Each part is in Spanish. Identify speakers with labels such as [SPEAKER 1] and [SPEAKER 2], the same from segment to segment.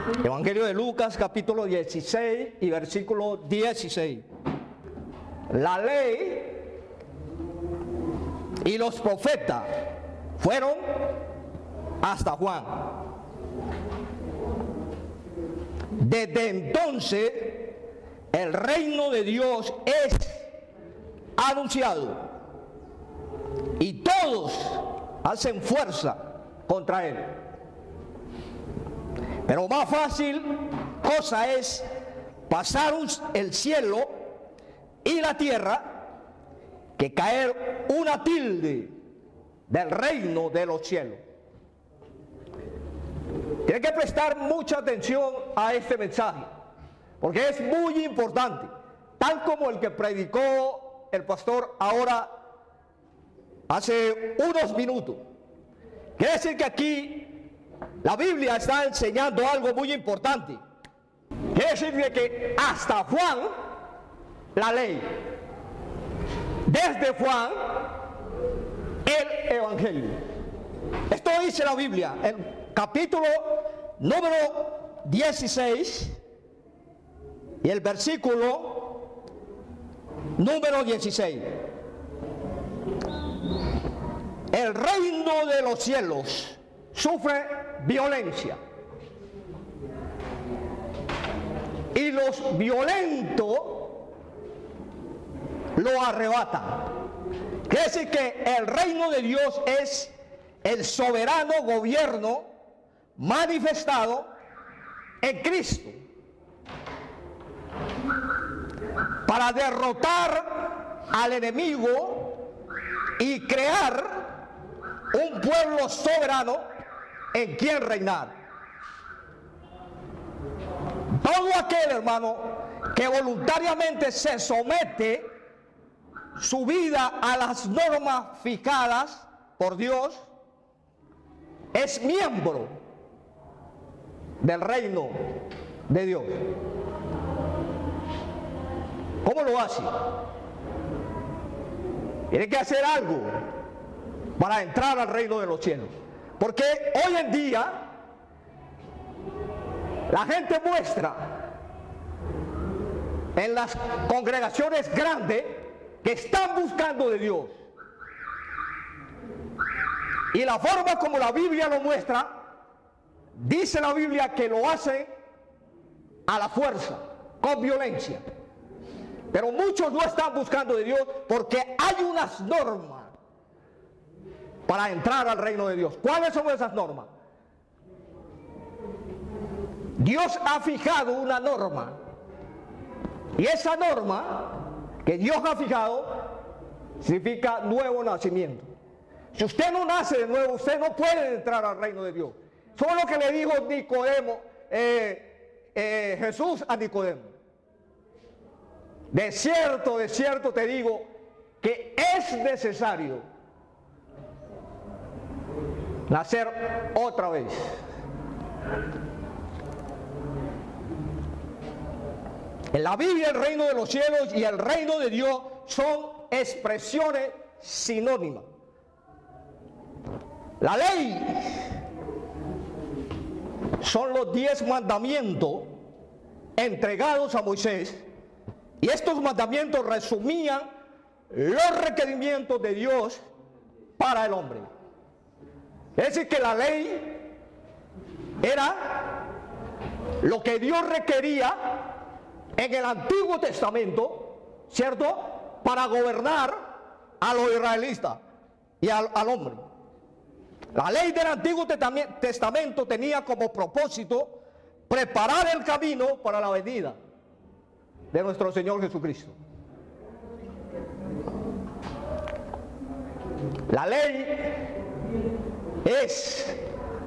[SPEAKER 1] Evangelio de Lucas, capítulo 16 y versículo 16. La ley y los profetas fueron hasta Juan. Desde entonces el reino de Dios es anunciado y todos hacen fuerza contra él. Pero más fácil cosa es pasar el cielo y la tierra que caer una tilde del reino de los cielos. Tienen que prestar mucha atención a este mensaje, porque es muy importante, tal como el que predicó el pastor ahora hace unos minutos. Quiere decir que aquí la Biblia está enseñando algo muy importante. Quiere decir que hasta Juan, la ley, desde Juan, el Evangelio. Esto dice la Biblia, el capítulo número 16 y el versículo número 16. El reino de los cielos sufre violencia y los violentos lo arrebatan. Quiere decir que el reino de Dios es el soberano gobierno manifestado en Cristo para derrotar al enemigo y crear un pueblo soberano en quien reinar. Todo aquel, hermano, que voluntariamente se somete su vida a las normas fijadas por Dios es miembro del reino de Dios. ¿Cómo lo hace? Tiene que hacer algo para entrar al reino de los cielos. Porque hoy en día la gente muestra en las congregaciones grandes que están buscando de Dios. Y la forma como la Biblia lo muestra, dice la Biblia que lo hacen a la fuerza, con violencia. Pero muchos no están buscando de Dios porque hay unas normas para entrar al reino de Dios. ¿Cuáles son esas normas? Dios ha fijado una norma. Y esa norma que Dios ha fijado significa nuevo nacimiento. Si usted no nace de nuevo, usted no puede entrar al reino de Dios. Eso es lo que le dijo Nicodemo, Jesús a Nicodemo. De cierto te digo que es necesario nacer otra vez. En la Biblia el reino de los cielos y el reino de Dios son expresiones sinónimas. La ley son los 10 mandamientos entregados a Moisés, y estos mandamientos resumían los requerimientos de Dios para el hombre. Es decir, que la ley era lo que Dios requería en el Antiguo Testamento, ¿cierto?, para gobernar a los israelitas y al hombre. La ley del Antiguo Testamento tenía como propósito preparar el camino para la venida de nuestro Señor Jesucristo. La ley es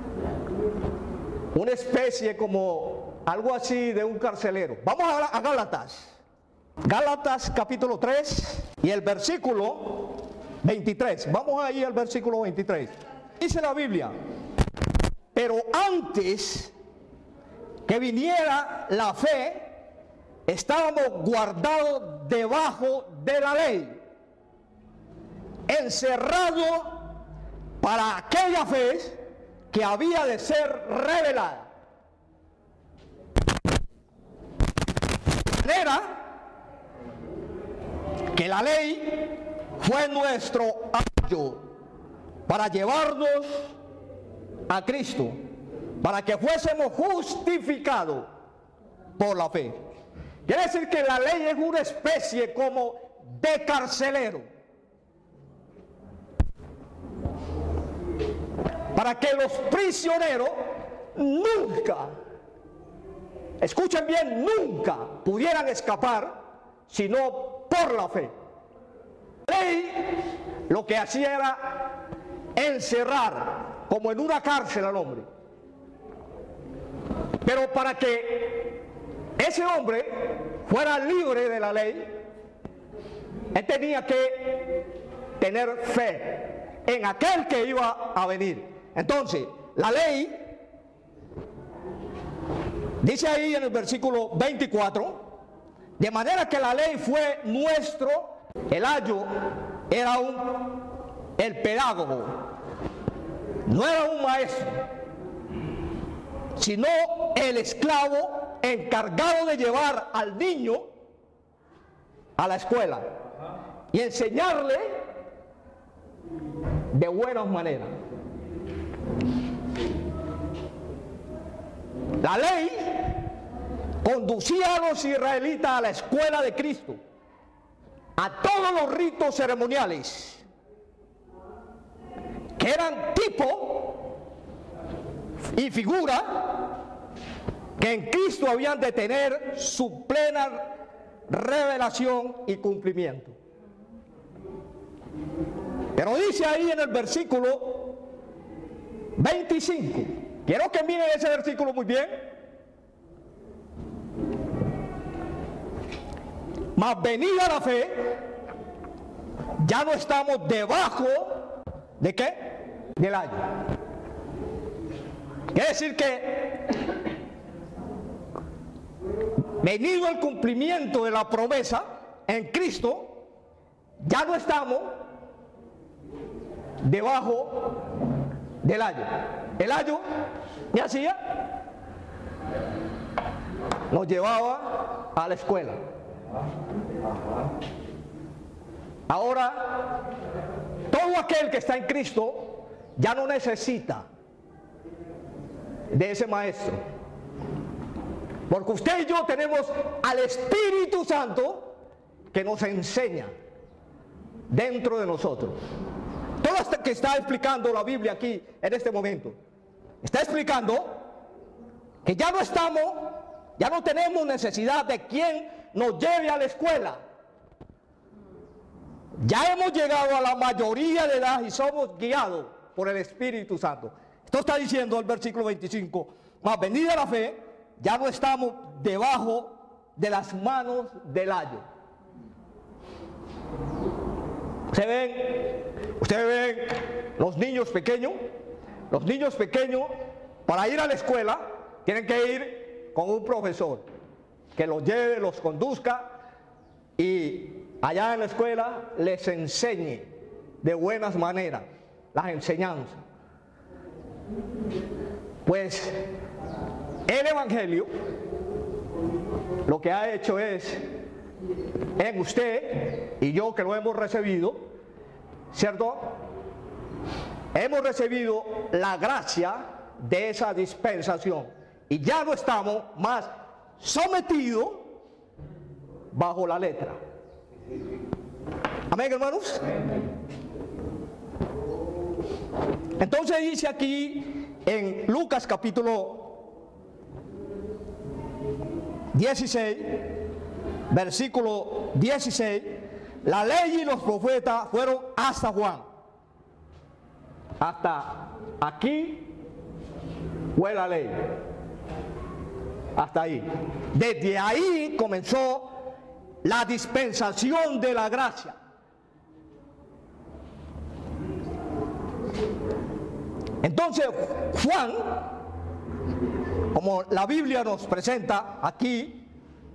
[SPEAKER 1] una especie como algo así de un carcelero. Vamos a Gálatas. Gálatas capítulo 3 y el versículo 23. Vamos ahí al versículo 23. Dice la Biblia: pero antes que viniera la fe, estábamos guardados debajo de la ley, encerrados para aquella fe que había de ser revelada. que la ley fue nuestro ayo para llevarnos a Cristo, para que fuésemos justificados por la fe. Quiere decir que la ley es una especie como de carcelero, para que los prisioneros nunca, escuchen bien, nunca pudieran escapar, sino por la fe. La ley lo que hacía era encerrar como en una cárcel al hombre. Pero para que ese hombre fuera libre de la ley, él tenía que tener fe en aquel que iba a venir. Entonces, la ley, dice ahí en el versículo 24, de manera que la ley fue nuestro, el ayo era el pedagogo, no era un maestro, sino el esclavo encargado de llevar al niño a la escuela y enseñarle de buenas maneras. La ley conducía a los israelitas a la escuela de Cristo, a todos los ritos ceremoniales, que eran tipo y figura que en Cristo habían de tener su plena revelación y cumplimiento. Pero dice ahí en el versículo 25, quiero que miren ese versículo muy bien. Mas venida la fe, ya no estamos debajo ¿de qué? Del ayo. Quiere decir que venido el cumplimiento de la promesa en Cristo, ya no estamos debajo del ayo. El ayo, ¿qué hacía? Nos llevaba a la escuela. Ahora, todo aquel que está en Cristo ya no necesita de ese maestro, porque usted y yo tenemos al Espíritu Santo que nos enseña dentro de nosotros. Todo esto que está explicando la Biblia aquí en este momento, está explicando que ya no tenemos necesidad de quien nos lleve a la escuela. Ya hemos llegado a la mayoría de edad y somos guiados por el Espíritu Santo. Esto está diciendo el versículo 25, mas venida la fe, ya no estamos debajo de las manos del ayo. Ustedes ven los niños pequeños para ir a la escuela tienen que ir con un profesor que los lleve, los conduzca y allá en la escuela les enseñe de buenas maneras las enseñanzas. Pues el Evangelio lo que ha hecho es en usted y yo que lo hemos recibido, ¿cierto? Hemos recibido la gracia de esa dispensación y ya no estamos más sometidos bajo la letra. Amén, hermanos. Entonces dice aquí en Lucas capítulo 16, versículo 16, la ley y los profetas fueron hasta Juan. Hasta aquí fue la ley. Hasta ahí. Desde ahí comenzó la dispensación de la gracia. Entonces Juan, como la Biblia nos presenta aquí,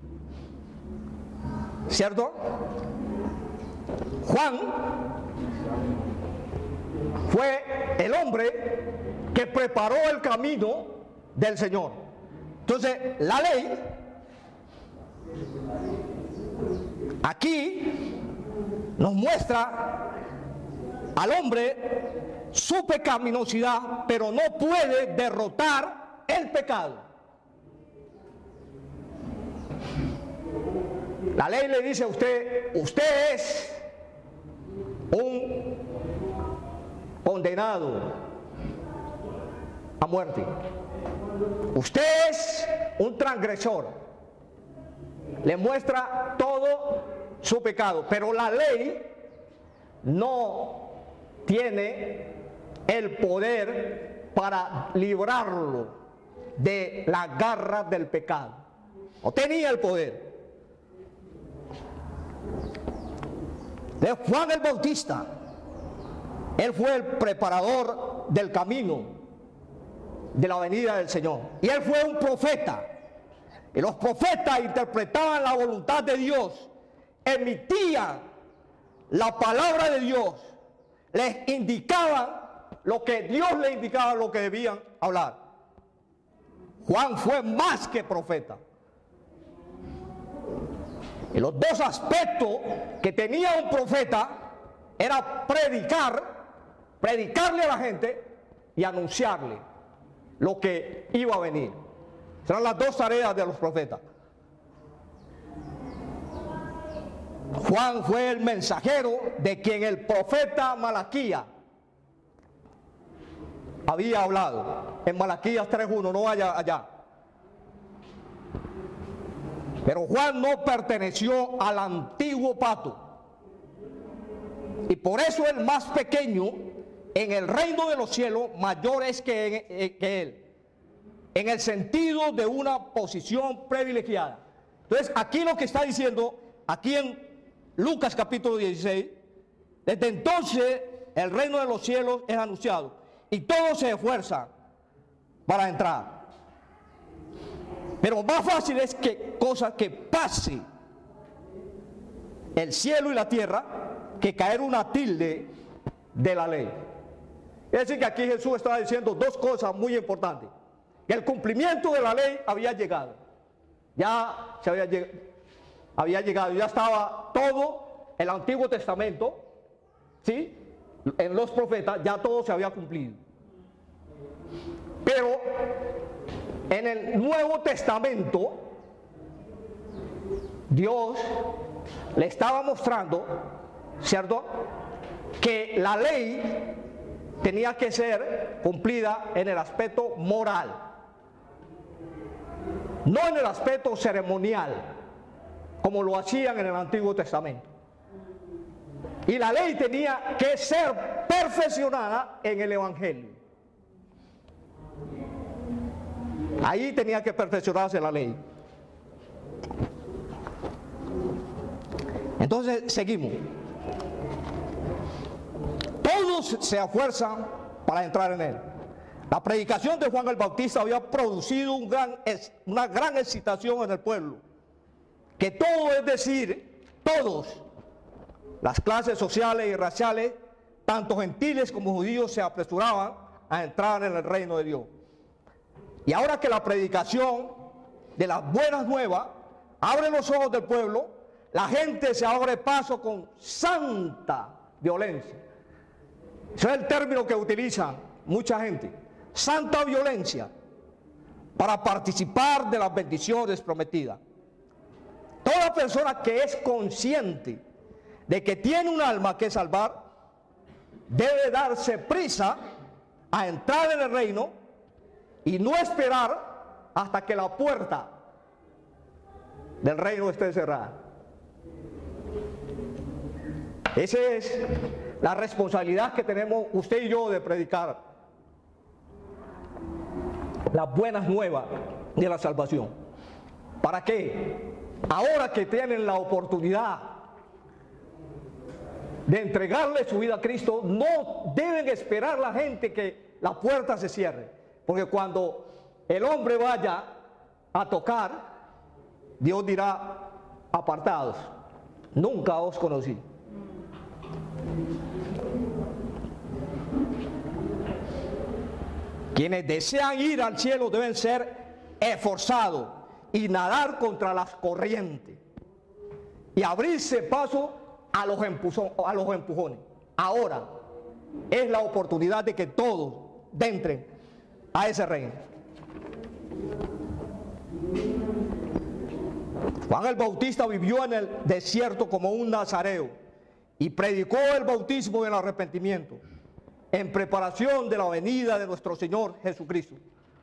[SPEAKER 1] ¿cierto? Juan fue el hombre que preparó el camino del Señor. Entonces la ley aquí nos muestra al hombre su pecaminosidad, pero no puede derrotar el pecado. La ley le dice a usted, usted es un condenado a muerte. Usted es un transgresor. Le muestra todo su pecado, pero la ley no tiene el poder para librarlo de la garra del pecado. No tenía el poder. De Juan el Bautista, él fue el preparador del camino de la venida del Señor, y él fue un profeta, y los profetas interpretaban la voluntad de Dios, emitían la palabra de Dios, les indicaban lo que Dios les indicaba, lo que debían hablar. Juan fue más que profeta. Y los dos aspectos que tenía un profeta era predicarle a la gente y anunciarle lo que iba a venir. Serán las dos tareas de los profetas. Juan fue el mensajero de quien el profeta Malaquías había hablado. En Malaquías 3:1, no vaya allá. Pero Juan no perteneció al antiguo pacto. Y por eso el más pequeño en el reino de los cielos mayor es que él. En el sentido de una posición privilegiada. Entonces aquí lo que está diciendo, aquí en Lucas capítulo 16, desde entonces el reino de los cielos es anunciado. Y todos se esfuerzan para entrar. Pero más fácil es que cosa que pase el cielo y la tierra que caer una tilde de la ley. Es decir, que aquí Jesús estaba diciendo dos cosas muy importantes. Que el cumplimiento de la ley había llegado. Ya se había llegado, ya estaba todo el Antiguo Testamento, ¿sí? En los profetas ya todo se había cumplido. Pero en el Nuevo Testamento, Dios le estaba mostrando, ¿cierto?, que la ley tenía que ser cumplida en el aspecto moral, no en el aspecto ceremonial, como lo hacían en el Antiguo Testamento. Y la ley tenía que ser perfeccionada en el Evangelio. Ahí tenía que perfeccionarse la ley. Entonces seguimos. Todos se esfuerzan para entrar en él. La predicación de Juan el Bautista había producido una gran excitación en el pueblo. Que todo, es decir, todos, las clases sociales y raciales, tanto gentiles como judíos, se apresuraban a entrar en el reino de Dios. Y ahora que la predicación de las buenas nuevas abre los ojos del pueblo, la gente se abre paso con santa violencia. Ese es el término que utilizan mucha gente. Santa violencia para participar de las bendiciones prometidas. Toda persona que es consciente de que tiene un alma que salvar debe darse prisa a entrar en el reino y no esperar hasta que la puerta del reino esté cerrada. Esa es la responsabilidad que tenemos usted y yo de predicar las buenas nuevas de la salvación. ¿Para qué? Ahora que tienen la oportunidad de entregarle su vida a Cristo, no deben esperar la gente que la puerta se cierre. Porque cuando el hombre vaya a tocar, Dios dirá: apartados, nunca os conocí. Quienes desean ir al cielo deben ser esforzados y nadar contra las corrientes y abrirse paso a los empujones. Ahora es la oportunidad de que todos entren a ese reino. Juan el Bautista vivió en el desierto como un nazareo y predicó el bautismo del arrepentimiento en preparación de la venida de nuestro Señor Jesucristo.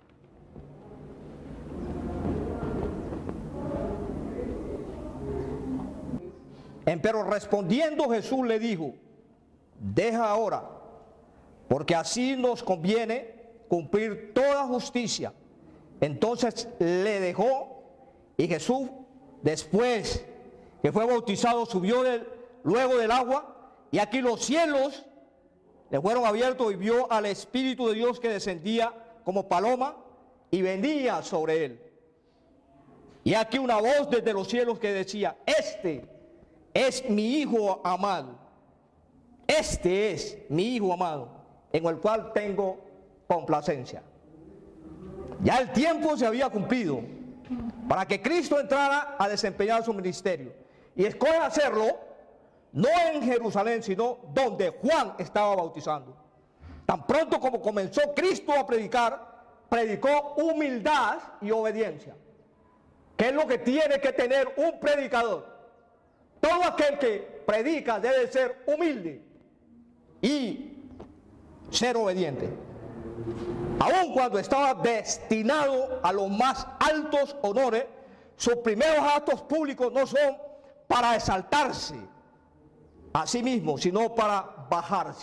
[SPEAKER 1] Pero respondiendo Jesús le dijo: deja ahora, porque así nos conviene cumplir toda justicia. Entonces le dejó, y Jesús, después que fue bautizado, subió luego del agua, y aquí los cielos le fueron abiertos y vio al Espíritu de Dios que descendía como paloma y venía sobre él. Y aquí una voz desde los cielos que decía: este es mi Hijo amado. Este es mi Hijo amado, en el cual tengo complacencia. Ya el tiempo se había cumplido para que Cristo entrara a desempeñar su ministerio. Y escoge hacerlo no en Jerusalén, sino donde Juan estaba bautizando. Tan pronto como comenzó Cristo a predicar, predicó humildad y obediencia. ¿Qué es lo que tiene que tener un predicador? Todo aquel que predica debe ser humilde y ser obediente. Aun cuando estaba destinado a los más altos honores, sus primeros actos públicos no son para exaltarse a sí mismo, sino para bajarse.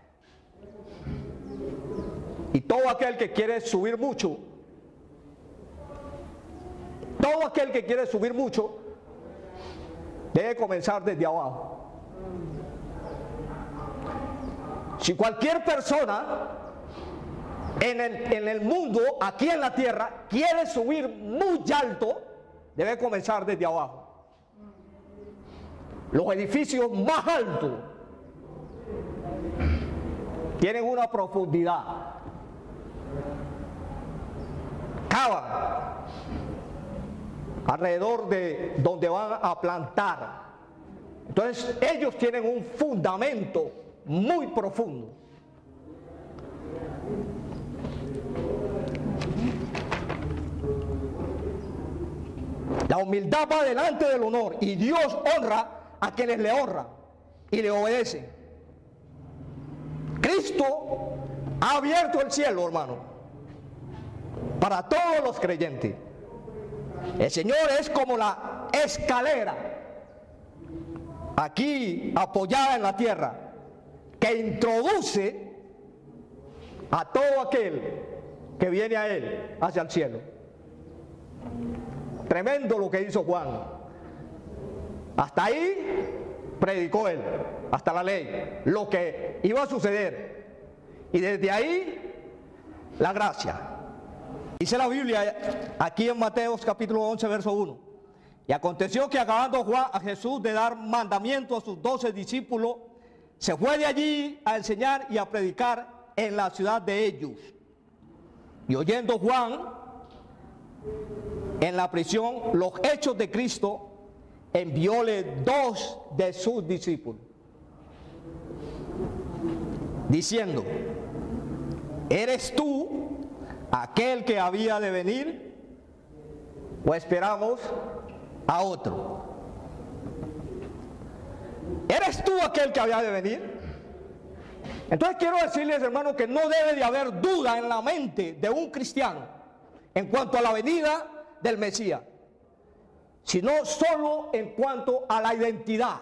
[SPEAKER 1] Y todo aquel que quiere subir mucho, debe comenzar desde abajo. Si cualquier persona en el mundo, aquí en la tierra, quiere subir muy alto, debe comenzar desde abajo. Los edificios más altos tienen una profundidad. Cavan alrededor de donde van a plantar. Entonces ellos tienen un fundamento muy profundo. La humildad va delante del honor, y Dios honra a quienes le honran y le obedecen. Cristo ha abierto el cielo, hermano, para todos los creyentes. El Señor es como la escalera aquí apoyada en la tierra, que introduce a todo aquel que viene a Él hacia el cielo. Tremendo lo que hizo Juan. Hasta ahí predicó él, hasta la ley, lo que iba a suceder. Y desde ahí, la gracia. Dice la Biblia aquí en Mateo capítulo 11, verso 1. Y aconteció que acabando Juan a Jesús de dar mandamiento a sus 12 discípulos, se fue de allí a enseñar y a predicar en la ciudad de ellos. Y oyendo Juan en la prisión los hechos de Cristo, envióle 2 de sus discípulos, diciendo: ¿eres tú aquel que había de venir, o esperamos a otro? ¿Eres tú aquel que había de venir? Entonces quiero decirles, hermanos, que no debe de haber duda en la mente de un cristiano en cuanto a la venida del Mesías, sino solo en cuanto a la identidad.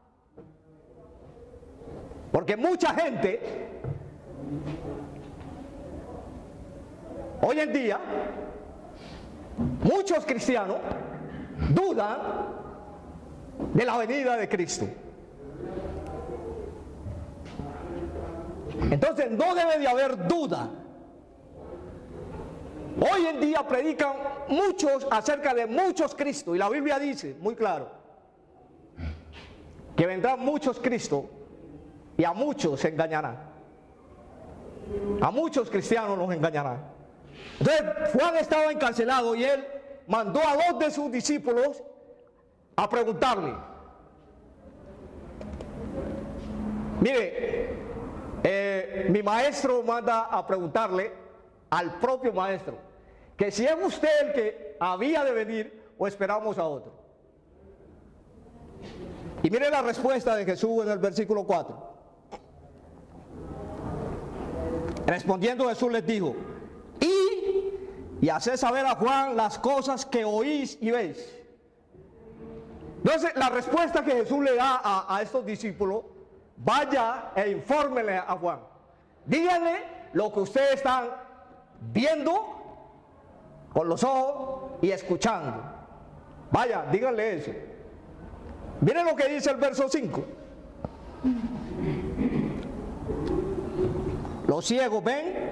[SPEAKER 1] Porque mucha gente hoy en día, muchos cristianos dudan de la venida de Cristo. Entonces no debe de haber duda. Hoy en día predican muchos acerca de muchos Cristos, y la Biblia dice muy claro que vendrán muchos Cristos y a muchos se engañarán. A muchos cristianos los engañarán. Entonces Juan estaba encarcelado y él mandó a 2 de sus discípulos a preguntarle: Mire, mi maestro manda a preguntarle al propio maestro que si es usted el que había de venir o esperamos a otro. Y mire la respuesta de Jesús en el versículo 4. Respondiendo Jesús les dijo: y haced saber a Juan las cosas que oís y veis. Entonces la respuesta que Jesús le da a estos discípulos: vaya e infórmenle a Juan, díganle lo que ustedes están viendo con los ojos y escuchando. Vaya, díganle eso. Miren lo que dice el verso 5. Los ciegos ven,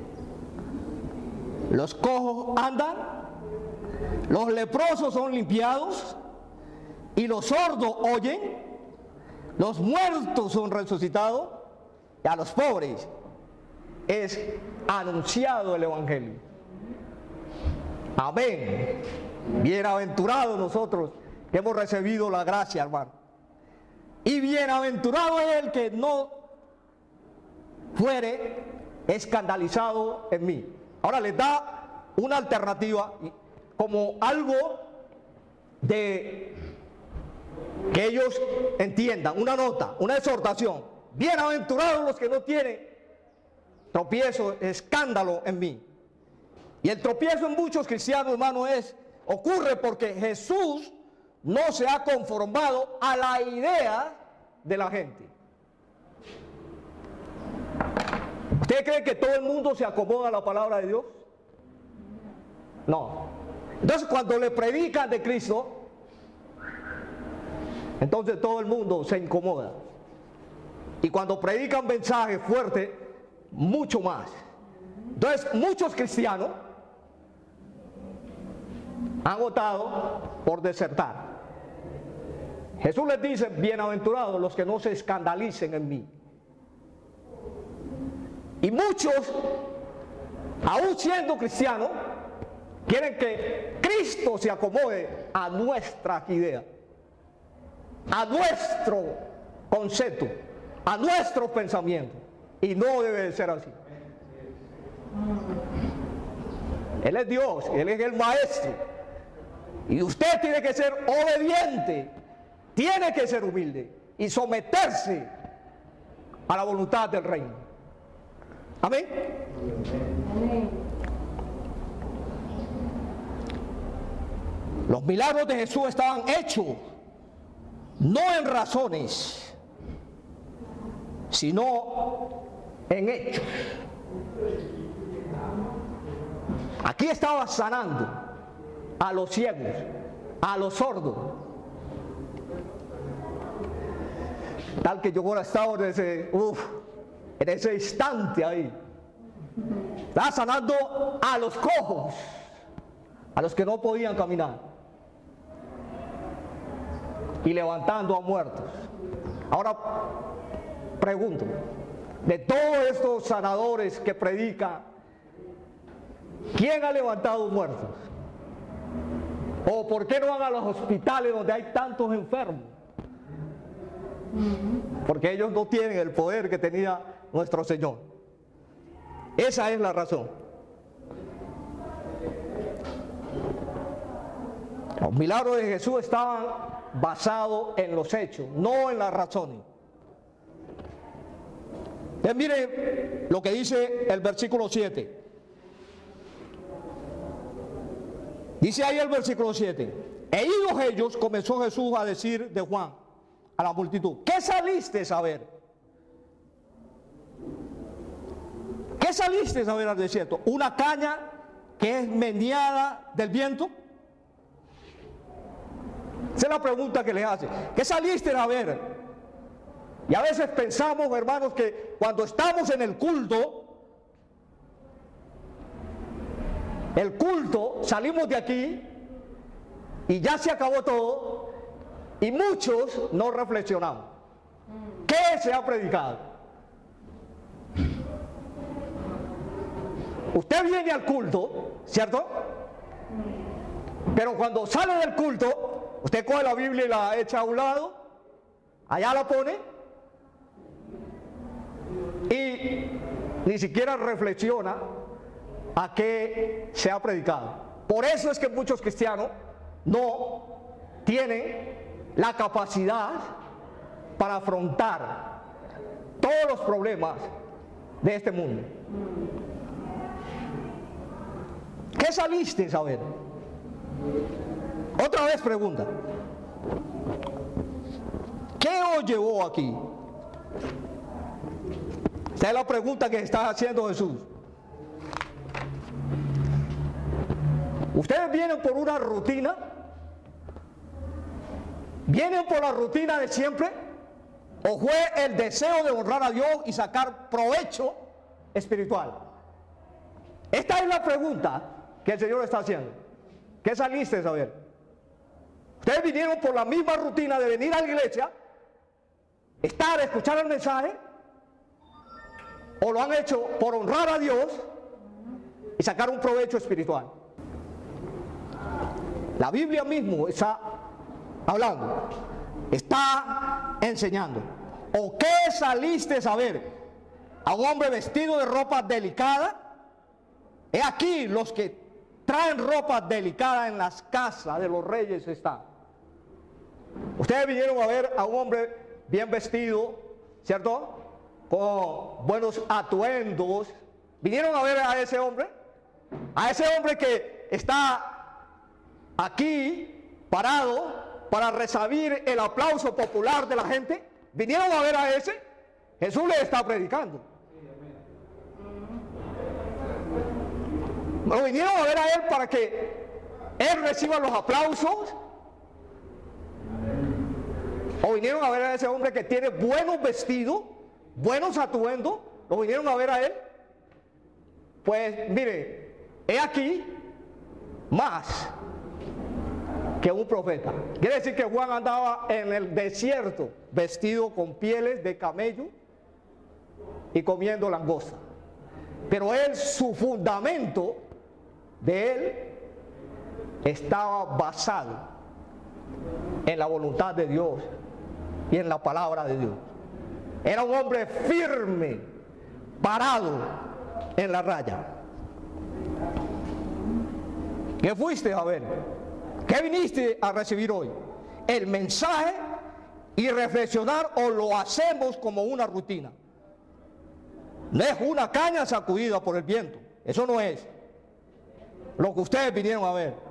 [SPEAKER 1] los cojos andan, los leprosos son limpiados, y los sordos oyen, los muertos son resucitados, y a los pobres es anunciado el Evangelio. Amén. Bienaventurados nosotros que hemos recibido la gracia, hermano. Y bienaventurado es el que no fuere escandalizado en mí. Ahora les da una alternativa como algo de que ellos entiendan, una nota, una exhortación. Bienaventurados los que no tienen tropiezo, escándalo en mí. Y el tropiezo en muchos cristianos, hermano, ocurre porque Jesús no se ha conformado a la idea de la gente. ¿Usted cree que todo el mundo se acomoda a la palabra de Dios? No. Entonces cuando le predican de Cristo, entonces todo el mundo se incomoda. Y cuando predican mensajes fuertes, mucho más. Entonces muchos cristianos han optado por desertar. Jesús les dice: bienaventurados los que no se escandalicen en mí. Y muchos, aún siendo cristianos, quieren que Cristo se acomode a nuestra idea, a nuestro concepto, a nuestro pensamiento. Y no debe de ser así. Él es Dios, Él es el Maestro. Y usted tiene que ser obediente, tiene que ser humilde y someterse a la voluntad del reino. Amén. Los milagros de Jesús estaban hechos no en razones, sino en hechos. Aquí estaba sanando a los ciegos, a los sordos. Tal que yo ahora estaba en ese instante ahí. Estaba sanando a los cojos, a los que no podían caminar, y levantando a muertos. Ahora pregunto, de todos estos sanadores que predican, ¿quién ha levantado muertos? ¿O por qué no van a los hospitales donde hay tantos enfermos? Porque ellos no tienen el poder que tenía nuestro Señor. Esa es la razón. Los milagros de Jesús estaban basados en los hechos, no en las razones. Entonces mire lo que dice el versículo 7. Dice ahí el versículo 7: e idos ellos, comenzó Jesús a decir de Juan a la multitud: ¿qué saliste a ver? ¿Qué saliste a ver al desierto? ¿Una caña que es meneada del viento? Esa es la pregunta que le hace. ¿Qué saliste a ver? Y a veces pensamos, hermanos, que cuando estamos en el culto, salimos de aquí y ya se acabó todo, y muchos no reflexionamos. ¿Qué se ha predicado? Usted viene al culto, ¿cierto? Pero cuando sale del culto, usted coge la Biblia y la echa a un lado, allá la pone, y ni siquiera reflexiona a qué se ha predicado. Por eso es que muchos cristianos no tienen la capacidad para afrontar todos los problemas de este mundo. ¿Qué saliste a ver? Otra vez pregunta. ¿Qué os llevó aquí? Esa es la pregunta que está haciendo Jesús. ¿Ustedes vienen por una rutina? ¿Vienen por la rutina de siempre? ¿O fue el deseo de honrar a Dios y sacar provecho espiritual? Esta es la pregunta que el Señor está haciendo. ¿Qué saliste a ver? ¿Ustedes vinieron por la misma rutina de venir a la iglesia, estar, escuchar el mensaje? ¿O lo han hecho por honrar a Dios y sacar un provecho espiritual? La Biblia mismo está hablando, está enseñando. ¿O qué saliste a ver? ¿A un hombre vestido de ropa delicada? He aquí los que traen ropa delicada en las casas de los reyes están. Ustedes vinieron a ver a un hombre bien vestido, ¿cierto? Con buenos atuendos. ¿Vinieron a ver a ese hombre? A ese hombre que está aquí parado para recibir el aplauso popular de la gente. ¿Vinieron a ver a ese? Jesús le está predicando. ¿No vinieron a ver a él para que él reciba los aplausos? ¿O vinieron a ver a ese hombre que tiene buenos vestidos, buenos atuendos? ¿Lo vinieron a ver a él? Pues mire, he aquí más que un profeta. Quiere decir que Juan andaba en el desierto vestido con pieles de camello y comiendo langosta. Pero él, su fundamento de él estaba basado en la voluntad de Dios y en la palabra de Dios. Era un hombre firme, parado en la raya. ¿Qué fuiste a ver? ¿Qué viniste a recibir hoy? ¿El mensaje y reflexionar, o lo hacemos como una rutina? No es una caña sacudida por el viento. Eso no es lo que ustedes vinieron a ver.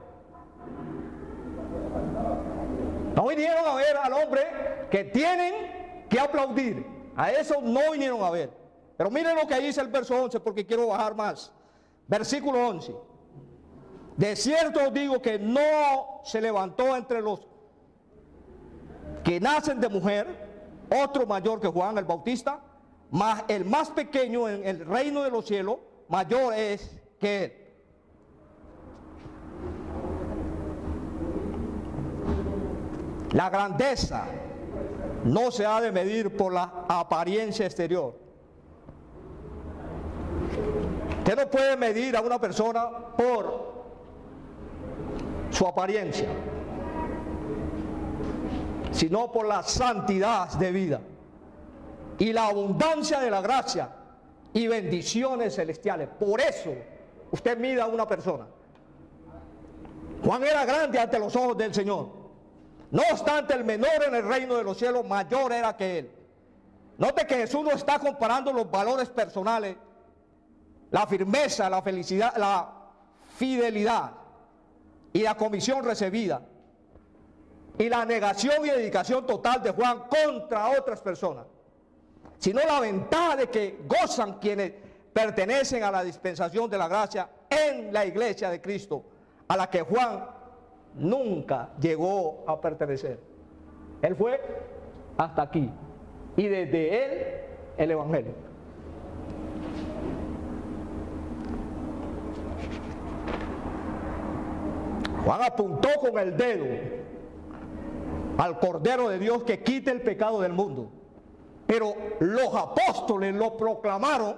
[SPEAKER 1] No vinieron a ver al hombre que tienen que aplaudir. A eso no vinieron a ver. Pero miren lo que dice el verso 11, porque quiero bajar más. Versículo 11. De cierto os digo que no se levantó entre los que nacen de mujer otro mayor que Juan el Bautista, mas el más pequeño en el reino de los cielos mayor es que él. La grandeza no se ha de medir por la apariencia exterior. Usted no puede medir a una persona por su apariencia, sino por la santidad de vida y la abundancia de la gracia y bendiciones celestiales. Por eso usted mide a una persona. Juan era grande ante los ojos del Señor. No obstante, el menor en el reino de los cielos mayor era que él. Note que Jesús no está comparando los valores personales, la firmeza, la felicidad, la fidelidad y la comisión recibida y la negación y dedicación total de Juan contra otras personas, sino la ventaja de que gozan quienes pertenecen a la dispensación de la gracia en la iglesia de Cristo, a la que Juan nunca llegó a pertenecer. Él fue hasta aquí y desde él el evangelio. Juan apuntó con el dedo al Cordero de Dios que quita el pecado del mundo, pero los apóstoles lo proclamaron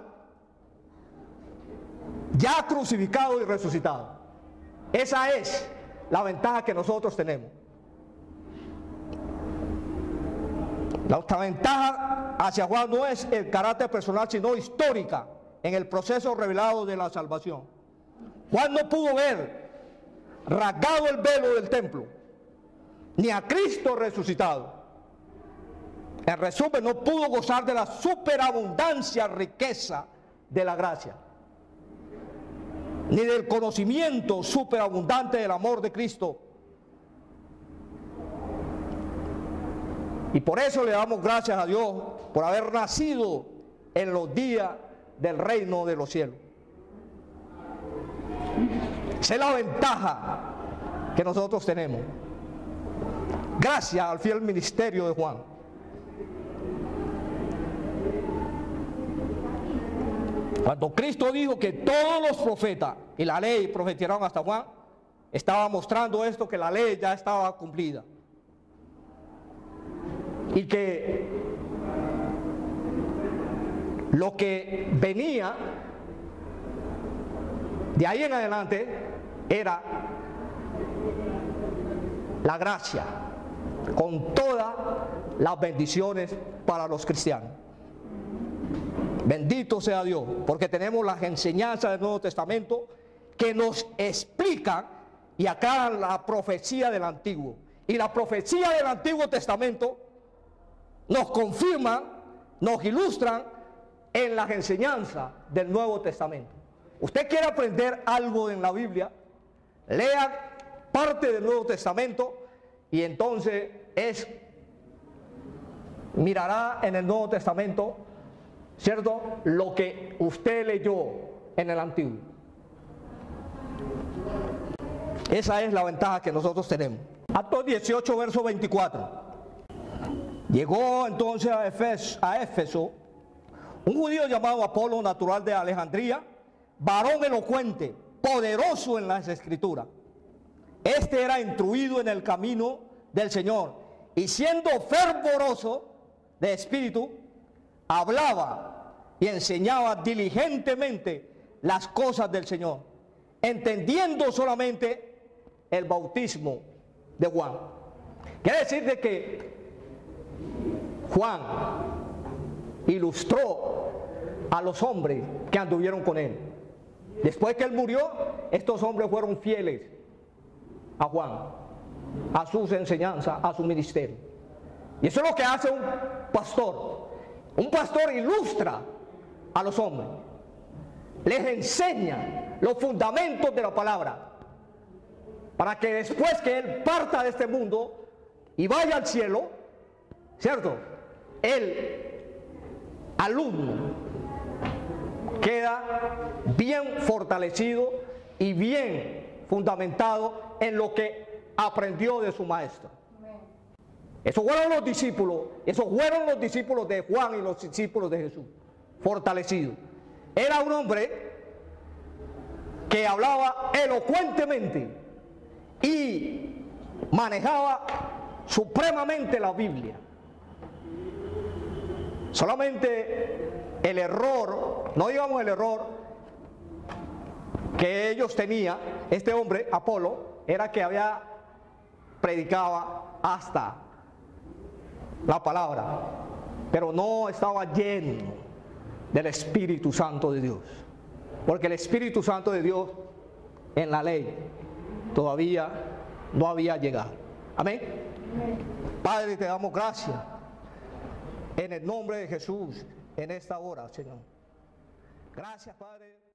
[SPEAKER 1] ya crucificado y resucitado. Esa es la ventaja que nosotros tenemos. otra ventaja hacia Juan no es el carácter personal, sino histórica en el proceso revelado de la salvación. Juan no pudo ver rasgado el velo del templo, ni a Cristo resucitado. En resumen, no pudo gozar de la superabundancia, riqueza de la gracia, ni del conocimiento superabundante del amor de Cristo. Y por eso le damos gracias a Dios por haber nacido en los días del reino de los cielos. Esa es la ventaja que nosotros tenemos, gracias al fiel ministerio de Juan. Cuando Cristo dijo que todos los profetas y la ley profetizaron hasta Juan, estaba mostrando esto, que la ley ya estaba cumplida. Y que lo que venía de ahí en adelante era la gracia, con todas las bendiciones para los cristianos. Bendito sea Dios, porque tenemos las enseñanzas del Nuevo Testamento que nos explican y aclaran la profecía del Antiguo. Y la profecía del Antiguo Testamento nos confirman, nos ilustran en las enseñanzas del Nuevo Testamento. Usted quiere aprender algo en la Biblia, lea parte del Nuevo Testamento y entonces mirará en el Nuevo Testamento, ¿cierto?, lo que usted leyó en el Antiguo. Esa es la ventaja que nosotros tenemos. Actos 18, verso 24. Llegó entonces a Éfeso un judío llamado Apolo, natural de Alejandría, varón elocuente, poderoso en las escrituras. Este era instruido en el camino del Señor, y siendo fervoroso de espíritu, hablaba y enseñaba diligentemente las cosas del Señor, entendiendo solamente el bautismo de Juan. Quiere decir de que Juan ilustró a los hombres que anduvieron con él. Después que él murió, estos hombres fueron fieles a Juan, a sus enseñanzas, a su ministerio. Y eso es lo que hace un pastor. Un pastor ilustra a los hombres, les enseña los fundamentos de la palabra, para que después que él parta de este mundo y vaya al cielo, ¿cierto?, el alumno queda bien fortalecido y bien fundamentado en lo que aprendió de su maestro. Esos fueron los discípulos de Juan y los discípulos de Jesús, fortalecidos. Era un hombre que hablaba elocuentemente y manejaba supremamente la Biblia. Solamente el error, no digamos el error que ellos tenían, este hombre, Apolo, era que predicaba hasta la palabra, pero no estaba lleno del Espíritu Santo de Dios, porque el Espíritu Santo de Dios en la ley todavía no había llegado. Amén. Padre, te damos gracias en el nombre de Jesús en esta hora, Señor. Gracias, Padre.